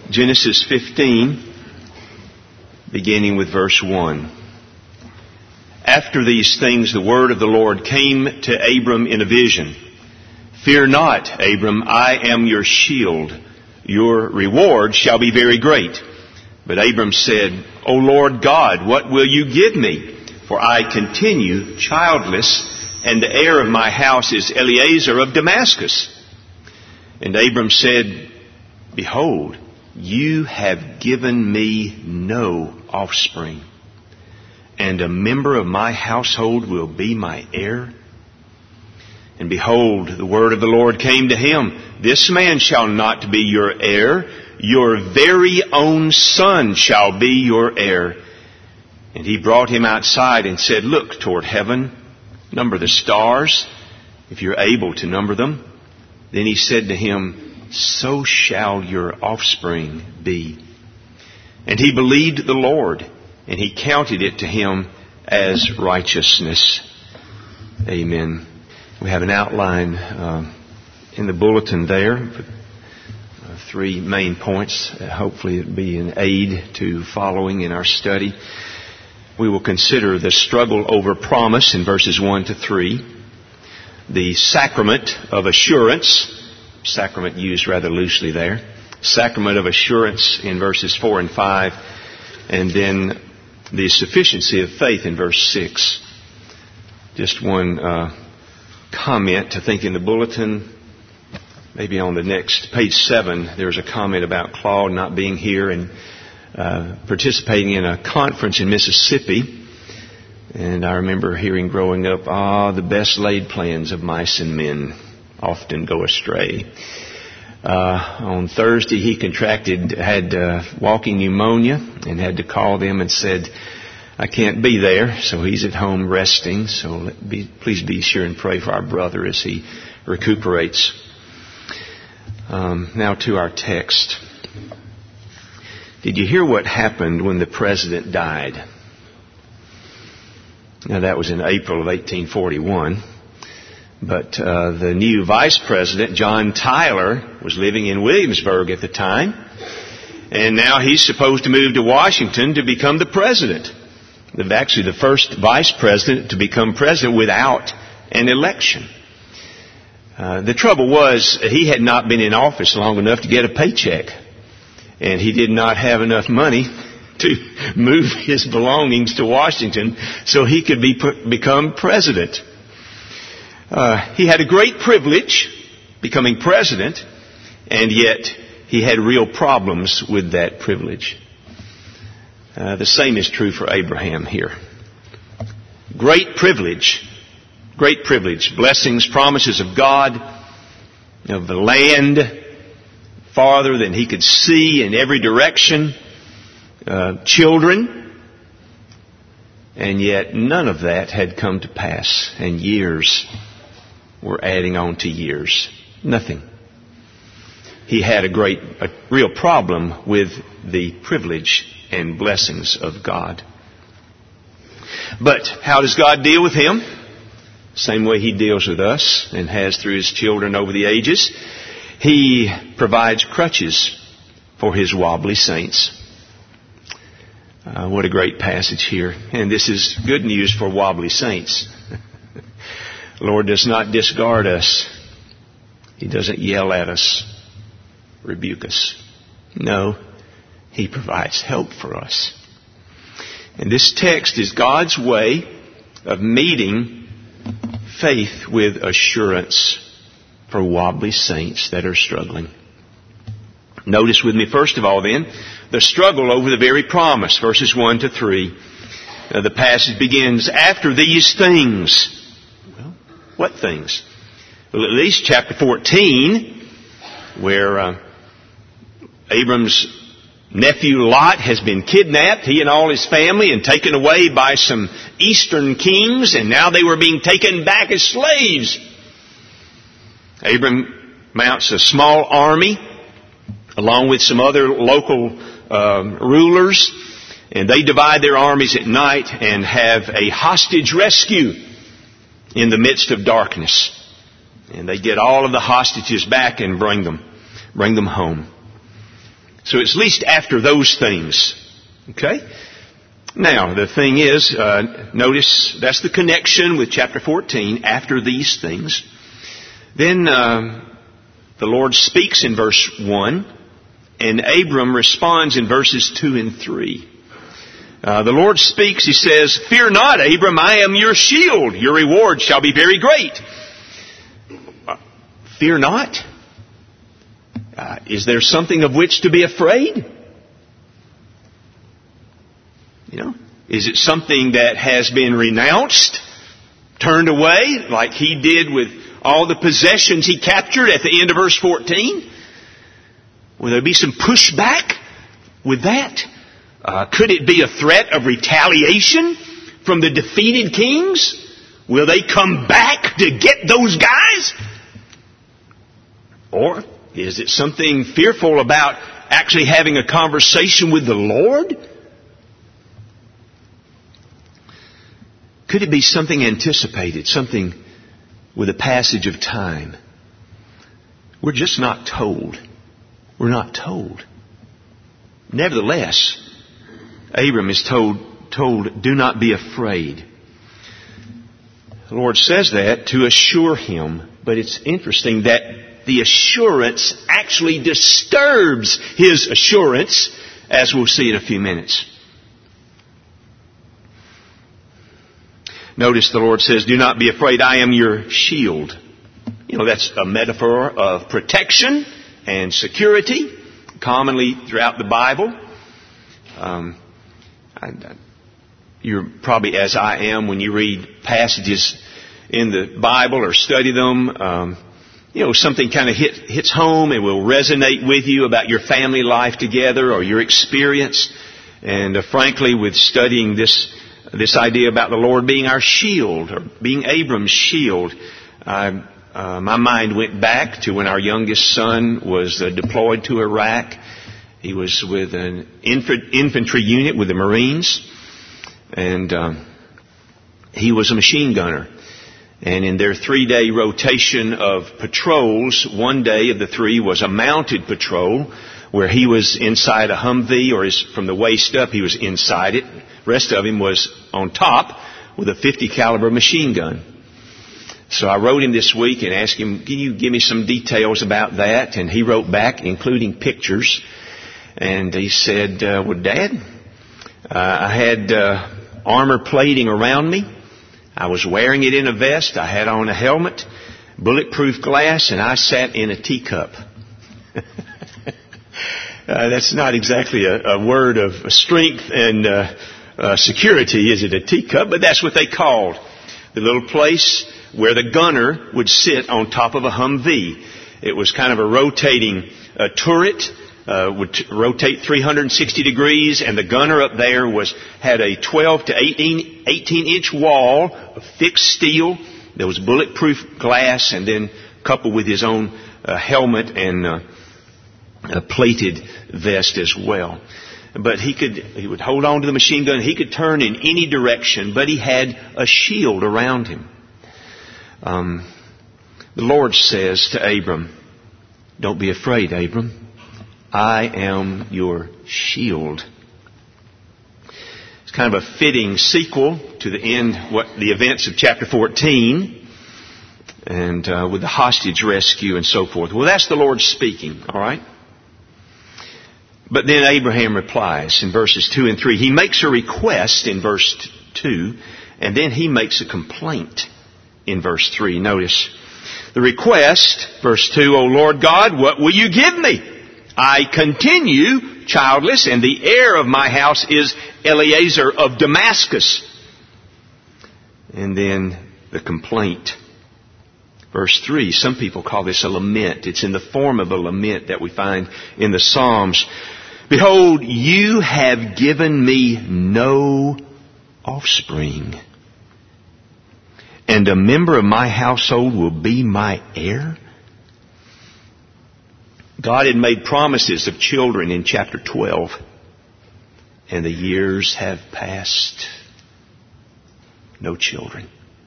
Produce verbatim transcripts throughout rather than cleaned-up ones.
Genesis fifteen, beginning with verse one. After these things, the word of the Lord came to Abram in a vision. Fear not, Abram, I am your shield. Your reward shall be very great. But Abram said, O Lord God, what will you give me? For I continue childless, and the heir of my house is Eliezer of Damascus. And Abram said, Behold, you have given me no offspring, and a member of my household will be my heir. And behold, the word of the Lord came to him, This man shall not be your heir, your very own son shall be your heir. And he brought him outside and said, Look toward heaven, number the stars, if you're able to number them. Then he said to him, So shall your offspring be. And he believed the Lord, and he counted it to him as righteousness. Amen. We have an outline uh, in the bulletin there, uh, three main points. Uh, hopefully it'll be an aid to following in our study. We will consider the struggle over promise in verses one to three, the sacrament of assurance, sacrament used rather loosely there, sacrament of assurance in verses four and five, and then the sufficiency of faith in verse six. Just one uh, comment to think in the bulletin. Maybe on the next page seven, there's a comment about Claude not being here and uh, participating in a conference in Mississippi. And I remember hearing growing up, ah, the best laid plans of mice and men often go astray. Uh, on Thursday, he contracted, had uh, walking pneumonia and had to call them and said, I can't be there, so he's at home resting. So let be, please be sure and pray for our brother as he recuperates. Um, now to our text. Did you hear what happened when the president died? Now that was in April of eighteen forty-one. But uh, the new vice president, John Tyler, was living in Williamsburg at the time. And now he's supposed to move to Washington to become the president. Actually the first vice president to become president without an election. Uh, the trouble was he had not been in office long enough to get a paycheck. And he did not have enough money to move his belongings to Washington so he could be become president. Uh, he had a great privilege becoming president, and yet he had real problems with that privilege. Uh, the same is true for Abraham here. Great privilege, great privilege, blessings, promises of God, of the land farther than he could see in every direction, uh, children, and yet none of that had come to pass, and years were adding on to years. Nothing. He had a great, a real problem with the privilege and blessings of God. But how does God deal with him? Same way he deals with us and has through his children over the ages. He provides crutches for his wobbly saints. Uh, what a great passage here. And this is good news for wobbly saints. The Lord does not discard us. He doesn't yell at us, rebuke us. No, He provides help for us. And this text is God's way of meeting faith with assurance for wobbly saints that are struggling. Notice with me, first of all then, the struggle over the very promise, verses one to three. Uh, the passage begins, after these things. Well, what things? Well, at least chapter fourteen, where uh, Abram's nephew Lot has been kidnapped, he and all his family, and taken away by some eastern kings, and now they were being taken back as slaves. Abram mounts a small army, along with some other local um, rulers, and they divide their armies at night and have a hostage rescue in the midst of darkness. And they get all of the hostages back and bring them, bring them home. So it's at least after those things. Okay? Now, the thing is, uh, notice that's the connection with chapter fourteen, after these things. Then uh, the Lord speaks in verse one, and Abram responds in verses two and three. Uh, the Lord speaks, He says, "Fear not, Abram, I am your shield. Your reward shall be very great." Uh, fear not? Uh, is there something of which to be afraid? You know, is it something that has been renounced, turned away, like he did with all the possessions he captured at the end of verse fourteen? Will there be some pushback with that? Uh, could it be a threat of retaliation from the defeated kings? Will they come back to get those guys? Or is it something fearful about actually having a conversation with the Lord? Could it be something anticipated, something with a passage of time? We're just not told. We're not told. Nevertheless, Abram is told, told, do not be afraid. The Lord says that to assure him, but it's interesting that the assurance actually disturbs his assurance, as we'll see in a few minutes. Notice the Lord says, do not be afraid, I am your shield. You know, that's a metaphor of protection and security, commonly throughout the Bible. Um, I, you're probably as I am when you read passages in the Bible or study them. Um, you know, something kind of hit, hits home and will resonate with you about your family life together or your experience. And uh, frankly, with studying this this idea about the Lord being our shield, or being Abram's shield, I, uh, my mind went back to when our youngest son was uh, deployed to Iraq. He was with an infantry unit with the Marines, and um, he was a machine gunner. And in their three-day rotation of patrols, one day of the three was a mounted patrol where he was inside a Humvee, or his, from the waist up, he was inside it. The rest of him was on top with a fifty caliber machine gun. So I wrote him this week and asked him, can you give me some details about that? And he wrote back, including pictures. And he said, uh, well, Dad, uh, I had uh, armor plating around me. I was wearing it in a vest. I had on a helmet, bulletproof glass, and I sat in a teacup. uh, that's not exactly a, a word of strength and uh, uh, security, is it, a teacup? But that's what they called the little place where the gunner would sit on top of a Humvee. It was kind of a rotating uh, turret. Uh, would t- rotate three hundred sixty degrees, and the gunner up there was had a twelve to eighteen, eighteen inch wall of thick steel. There was bulletproof glass, and then coupled with his own uh, helmet and uh, a plated vest as well. But he could he would hold on to the machine gun. He could turn in any direction, but he had a shield around him. Um, the Lord says to Abram, "Don't be afraid, Abram. I am your shield." It's kind of a fitting sequel to the end, what the events of chapter fourteen, and uh, with the hostage rescue and so forth. Well, that's the Lord speaking, all right? But then Abraham replies in verses two and three. He makes a request in verse two, and then he makes a complaint in verse three. Notice the request, verse two, "O Lord God, what will you give me? I continue childless, and the heir of my house is Eliezer of Damascus." And then the complaint. Verse three, some people call this a lament. It's in the form of a lament that we find in the Psalms. "Behold, you have given me no offspring, and a member of my household will be my heir." God had made promises of children in chapter twelve, and the years have passed. No children.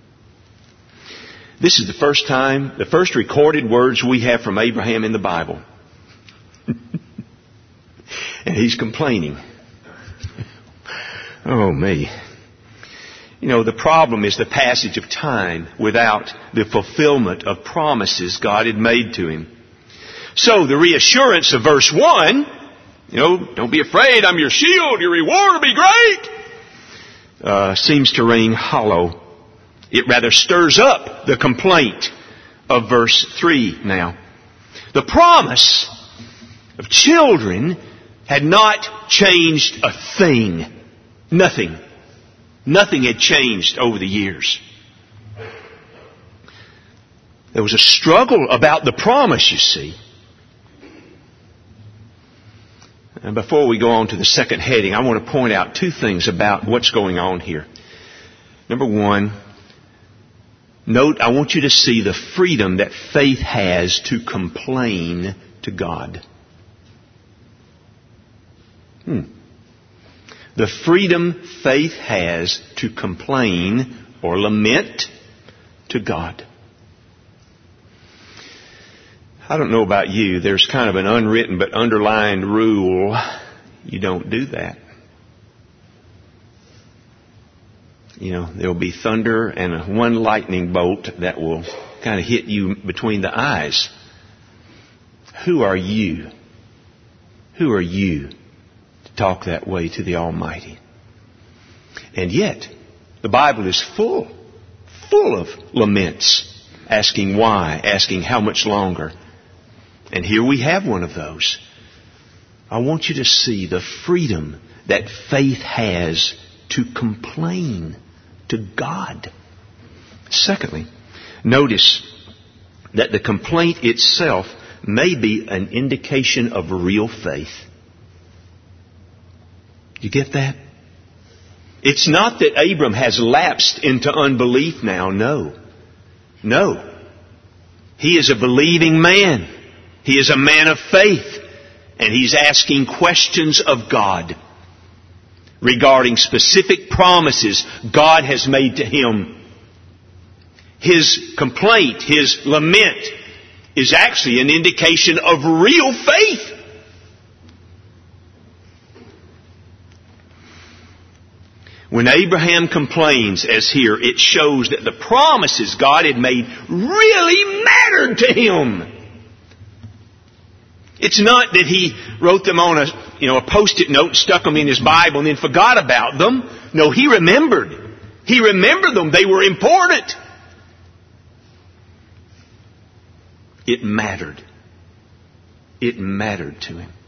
This is the first time, the first recorded words we have from Abraham in the Bible. he's complaining. Oh, me. You know, the problem is the passage of time without the fulfillment of promises God had made to him. So the reassurance of verse one, you know, don't be afraid, I'm your shield, your reward will be great, uh, seems to ring hollow. It rather stirs up the complaint of verse three now. The promise of children had not changed a thing. Nothing. Nothing had changed over the years. There was a struggle about the promise, you see. And before we go on to the second heading, I want to point out two things about what's going on here. Number one, note, I want you to see the freedom that faith has to complain to God. Hmm. The freedom faith has to complain or lament to God. I don't know about you, there's kind of an unwritten but underlined rule. You don't do that. You know, there'll be thunder and a one lightning bolt that will kind of hit you between the eyes. Who are you? Who are you to talk that way to the Almighty? And yet, the Bible is full, full of laments, asking why, asking how much longer. And here we have one of those. I want you to see the freedom that faith has to complain to God. Secondly, notice that the complaint itself may be an indication of real faith. You get that? It's not that Abram has lapsed into unbelief now. No. No. He is a believing man. He is a man of faith. And he's asking questions of God regarding specific promises God has made to him. His complaint, his lament, is actually an indication of real faith. When Abraham complains, as here, it shows that the promises God had made really mattered to him. It's not that he wrote them on a, you know, a post-it note, stuck them in his Bible, and then forgot about them. No, he remembered. He remembered them. They were important. It mattered. It mattered to him.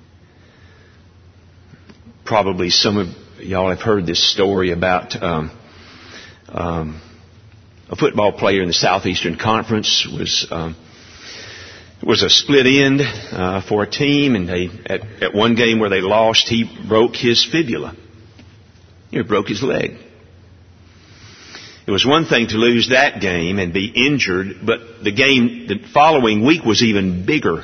Probably some of y'all have heard this story about um, um, a football player in the Southeastern Conference was um, was a split end uh, for a team, and they at, at one game where they lost, he broke his fibula. He broke his leg. It was one thing to lose that game and be injured, but the game the following week was even bigger.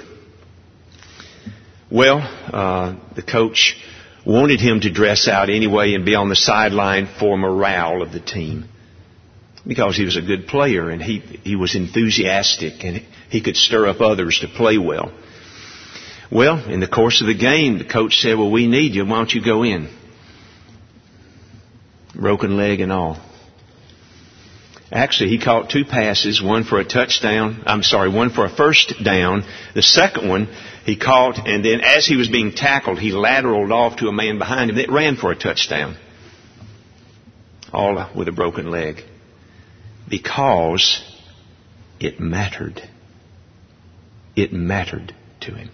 Well, uh, the coach wanted him to dress out anyway and be on the sideline for morale of the team, because he was a good player and he, he was enthusiastic and he could stir up others to play well. Well, in the course of the game, the coach said, well, we need you. Why don't you go in? Broken leg and all. Actually, he caught two passes, one for a touchdown. I'm sorry, one for a first down. The second one he caught, and then as he was being tackled, he lateraled off to a man behind him that ran for a touchdown. All with a broken leg. Because it mattered. It mattered to him.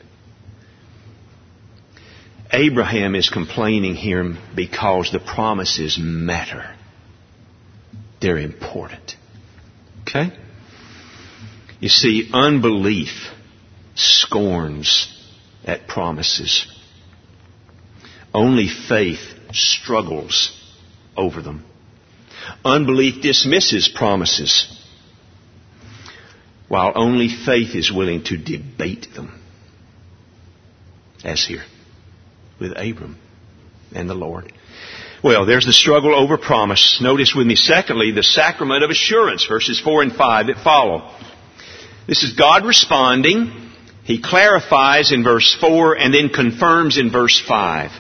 Abraham is complaining here because the promises matter. They're important. Okay? You see, unbelief scorns at promises. Only faith struggles over them. Unbelief dismisses promises, while only faith is willing to debate them. As here with Abram and the Lord. Well, there's the struggle over promise. Notice with me, secondly, the sacrament of assurance, verses four and five that follow. This is God responding. He clarifies in verse four and then confirms in verse five.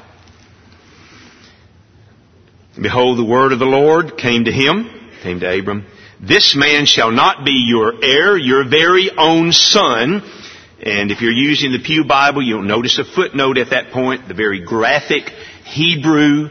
Behold, the word of the Lord came to him, came to Abram. This man shall not be your heir, your very own son. And if you're using the Pew Bible, you'll notice a footnote at that point, the very graphic Hebrew.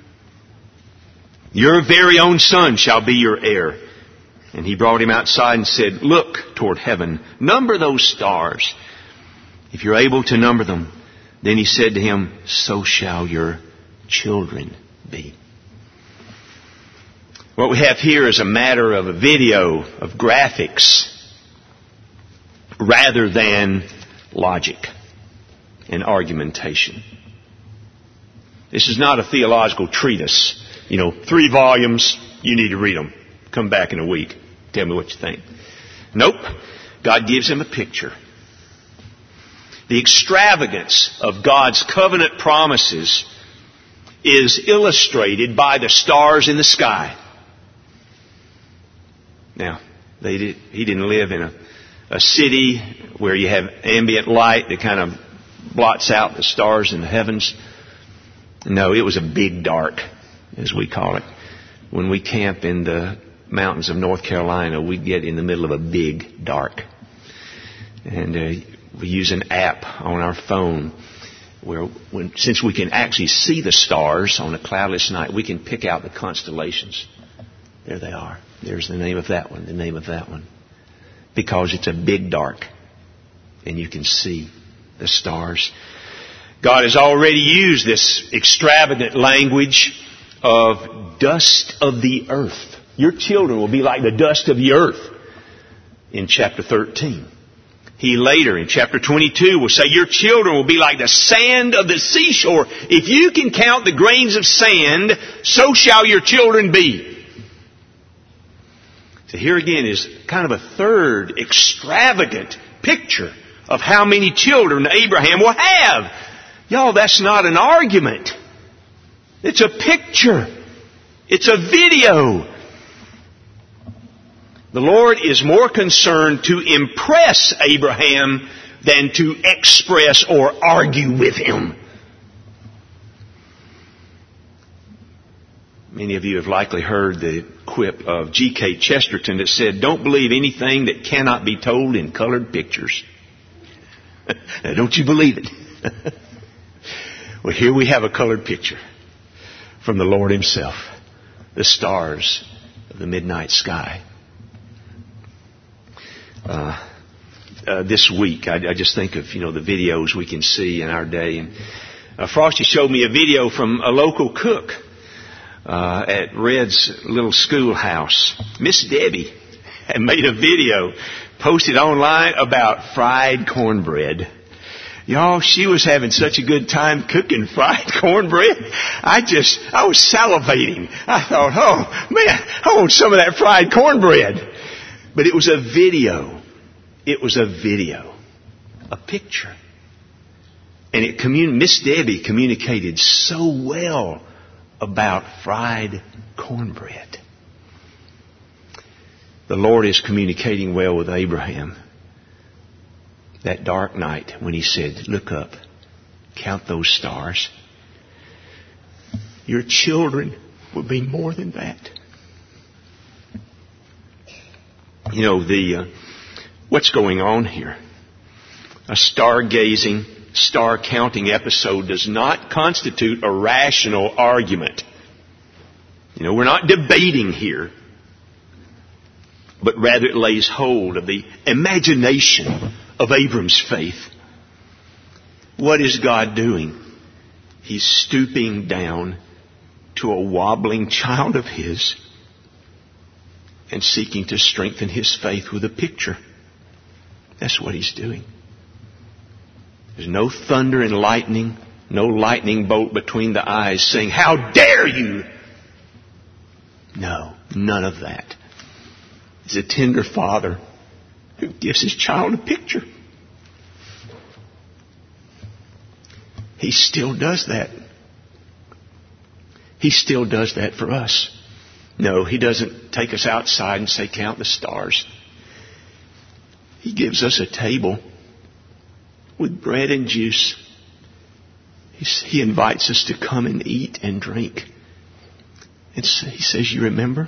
Your very own son shall be your heir. And he brought him outside and said, look toward heaven, number those stars. If you're able to number them. Then he said to him, so shall your children be. What we have here is a matter of a video, of graphics, rather than logic and argumentation. This is not a theological treatise. You know, three volumes, you need to read them. Come back in a week. Tell me what you think. Nope. God gives him a picture. The extravagance of God's covenant promises is illustrated by the stars in the sky. Now, they did, he didn't live in a, a city where you have ambient light that kind of blots out the stars in the heavens. No, it was a big dark, as we call it. When we camp in the mountains of North Carolina, we get in the middle of a big dark. And uh, we use an app on our phone where, when, since we can actually see the stars on a cloudless night, we can pick out the constellations. There they are. There's the name of that one, the name of that one. Because it's a big dark. And you can see the stars. God has already used this extravagant language of dust of the earth. Your children will be like the dust of the earth in chapter thirteen. He later in chapter twenty-two will say, your children will be like the sand of the seashore. If you can count the grains of sand, so shall your children be. So here again is kind of a third extravagant picture of how many children Abraham will have. Y'all, that's not an argument. It's a picture. It's a video. The Lord is more concerned to impress Abraham than to express or argue with him. Many of you have likely heard the quip of G K Chesterton that said, don't believe anything that cannot be told in colored pictures. Now, don't you believe it? Well, here we have a colored picture from the Lord himself. The stars of the midnight sky. Uh, uh, this week, I, I just think of, you know, the videos we can see in our day. And uh, Frosty showed me a video from a local cook uh, at Red's little schoolhouse. Miss Debbie had made a video, posted online about fried cornbread. Y'all, she was having such a good time cooking fried cornbread. I just, I was salivating. I thought, oh, man, I want some of that fried cornbread. But it was a video. It was a video. A picture. And it commun- Miss Debbie communicated so well about fried cornbread. The Lord is communicating well with Abraham. That dark night when he said, look up, count those stars. Your children will be more than that. You know, the uh, what's going on here? A stargazing, star-counting episode does not constitute a rational argument. You know, we're not debating here, but rather it lays hold of the imagination of Abram's faith. What is God doing? He's stooping down to a wobbling child of his and seeking to strengthen his faith with a picture. That's what he's doing. There's no thunder and lightning, no lightning bolt between the eyes saying, how dare you? No, none of that. It's a tender father who gives his child a picture. He still does that. He still does that for us. No, he doesn't take us outside and say, count the stars. He gives us a table with bread and juice. He invites us to come and eat and drink. It's, he says, you remember?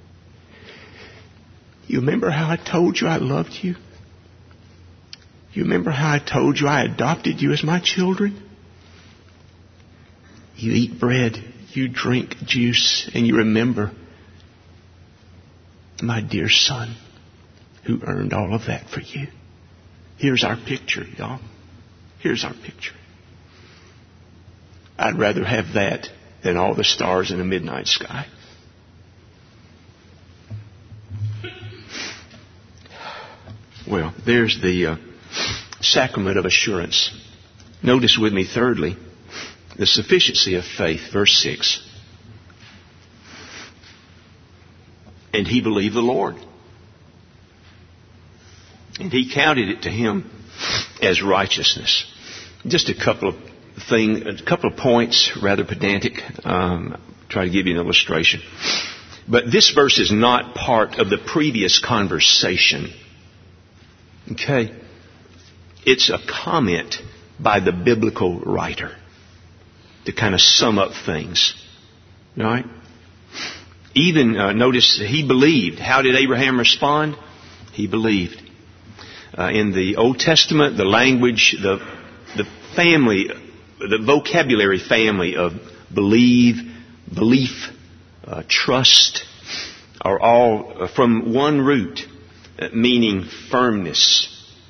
You remember how I told you I loved you? You remember how I told you I adopted you as my children? You eat bread, you drink juice, and you remember my dear son who earned all of that for you. Here's our picture, y'all. Here's our picture. I'd rather have that than all the stars in the midnight sky. Well, there's the uh, sacrament of assurance. Notice with me, thirdly, the sufficiency of faith. Verse six. And he believed the Lord, and he counted it to him as righteousness. Just a couple of thing, a couple of points, rather pedantic. Um, try to give you an illustration. But this verse is not part of the previous conversation. Okay? It's a comment by the biblical writer to kind of sum up things. All right? Even, uh, notice, he believed. How did Abraham respond? He believed. Uh, in the Old Testament, the language, the the family, the vocabulary family of believe, belief, uh, trust, are all from one root, uh, meaning firmness,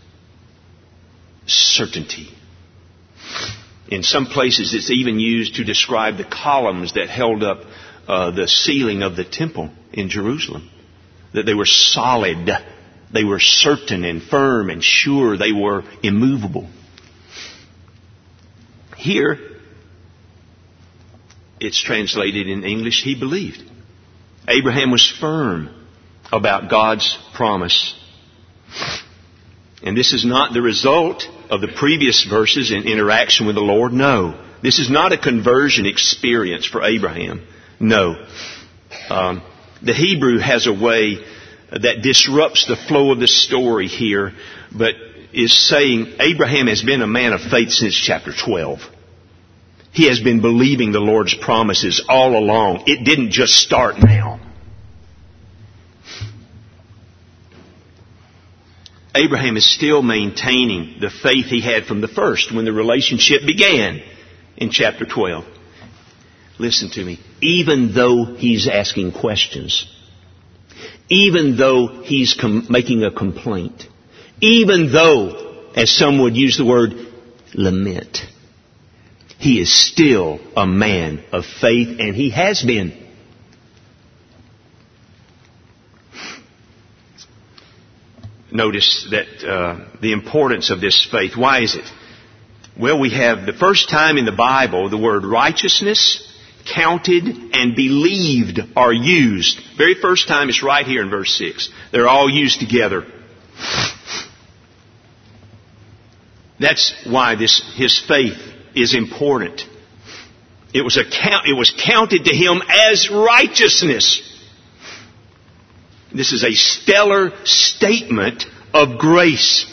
certainty. In some places, it's even used to describe the columns that held up uh, the ceiling of the temple in Jerusalem. That they were solid, they were certain and firm and sure, they were immovable. Here, it's translated in English, he believed. Abraham was firm about God's promise. And this is not the result of the previous verses in interaction with the Lord. No. This is not a conversion experience for Abraham. No. Um, the Hebrew has a way that disrupts the flow of the story here, but is saying Abraham has been a man of faith since chapter twelve. He has been believing the Lord's promises all along. It didn't just start now. Abraham is still maintaining the faith he had from the first when the relationship began in chapter twelve. Listen to me. Even though he's asking questions, even though he's com- making a complaint, even though, as some would use the word, lament, he is still a man of faith, and he has been. Notice that uh, the importance of this faith. Why is it? Well, we have the first time in the Bible the word righteousness, counted, and believed are used. Very first time is right here in verse six. They're all used together. That's why this his faith is important. It was a count, it was counted to him as righteousness. This is a stellar statement of grace.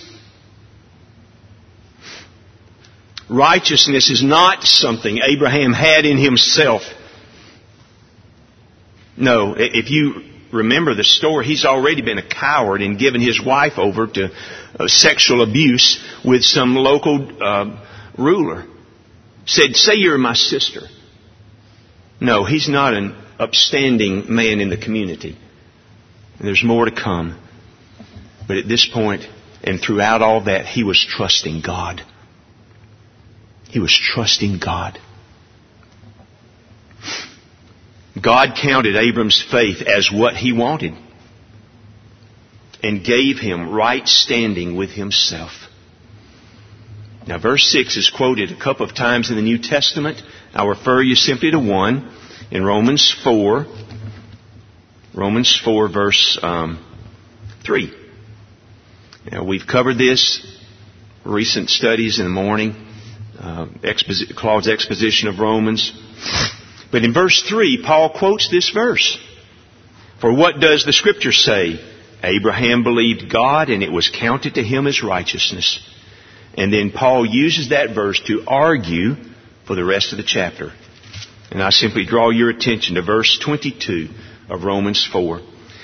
Righteousness is not something Abraham had in himself. No, if you remember the story, he's already been a coward and given his wife over to uh, sexual abuse with some local uh, ruler. Said, say you're my sister. No, he's not an upstanding man in the community. And there's more to come. But at this point, and throughout all that, he was trusting God. He was trusting God. God counted Abram's faith as what he wanted and gave him right standing with himself. Now, verse six is quoted a couple of times in the New Testament. I'll refer you simply to one in Romans four. Romans four, verse um, three. Now, we've covered this, recent studies in the morning, uh, exposi- Claude's exposition of Romans. But in verse three, Paul quotes this verse. For what does the Scripture say? Abraham believed God, and it was counted to him as righteousness. And then Paul uses that verse to argue for the rest of the chapter. And I simply draw your attention to verse twenty-two of Romans four.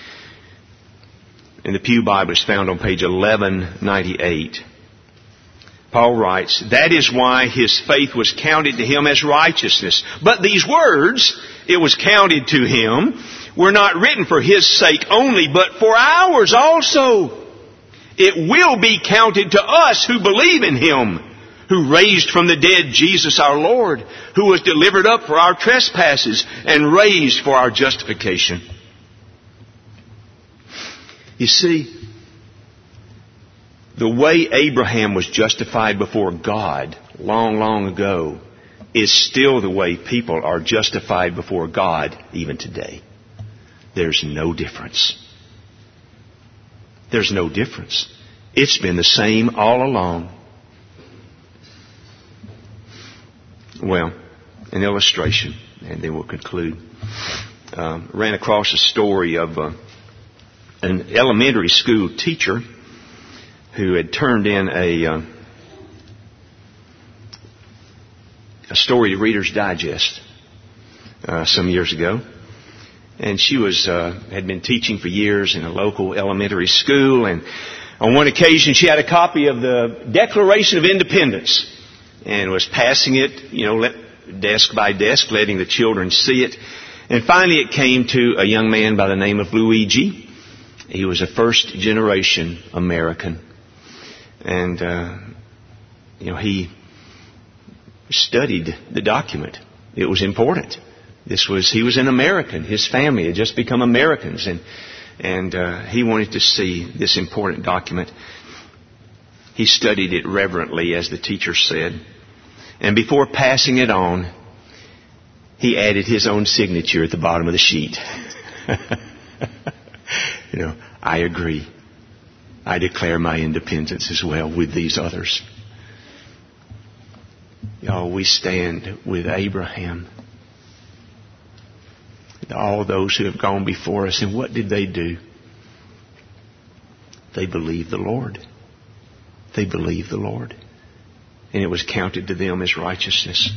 In the Pew Bible, it's found on page eleven ninety-eight. Paul writes, "That is why his faith was counted to him as righteousness. But these words, it was counted to him, were not written for his sake only, but for ours also. It will be counted to us who believe in him, who raised from the dead Jesus our Lord, who was delivered up for our trespasses and raised for our justification." You see, the way Abraham was justified before God long, long ago is still the way people are justified before God even today. There's no difference. There's no difference. It's been the same all along. Well, an illustration, and then we'll conclude. Um, ran across a story of uh, an elementary school teacher who had turned in a uh, a story to Reader's Digest uh, some years ago, and she was uh, had been teaching for years in a local elementary school, and on one occasion she had a copy of the Declaration of Independence and was passing it, you know, let, desk by desk, letting the children see it. And finally it came to a young man by the name of Luigi. He was a first generation American. And, uh, you know, he studied the document. It was important. This was, he was an American. His family had just become Americans. And, and, uh, he wanted to see this important document. He studied it reverently, as the teacher said. And before passing it on, he added his own signature at the bottom of the sheet. You know, I agree. I declare my independence as well with these others. Y'all, we stand with Abraham and all those who have gone before us. And what did they do? They believed the Lord. They believed the Lord. And it was counted to them as righteousness.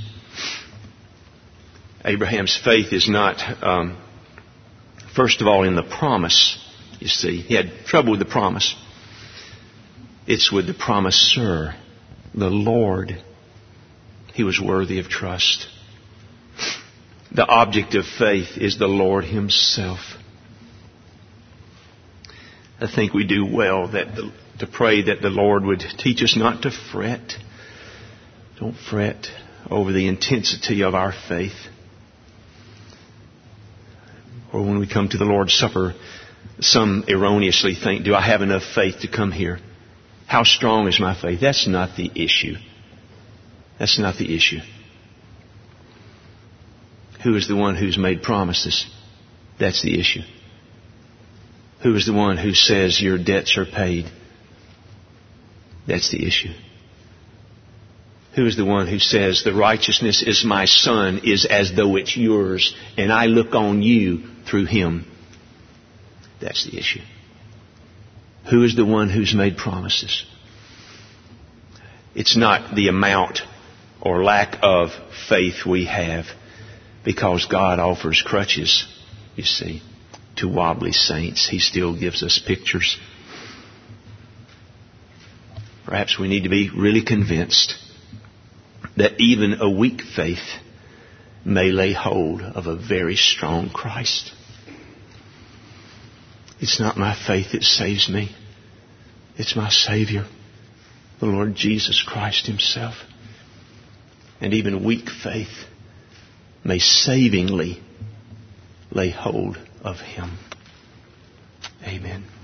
Abraham's faith is not, um, first of all, in the promise. You see, he had trouble with the promise. It's with the promiser, the Lord. He was worthy of trust. The object of faith is the Lord Himself. I think we do well that the, to pray that the Lord would teach us not to fret. Don't fret over the intensity of our faith. Or when we come to the Lord's Supper, some erroneously think, do I have enough faith to come here? How strong is my faith? That's not the issue. That's not the issue. Who is the one who's made promises? That's the issue. Who is the one who says your debts are paid? That's the issue. Who is the one who says the righteousness is my son is as though it's yours and I look on you through him? That's the issue. Who is the one who's made promises? It's not the amount or lack of faith we have, because God offers crutches, you see, to wobbly saints. He still gives us pictures. Perhaps we need to be really convinced that even a weak faith may lay hold of a very strong Christ. It's not my faith that saves me. It's my Savior, the Lord Jesus Christ Himself. And even weak faith may savingly lay hold of Him. Amen.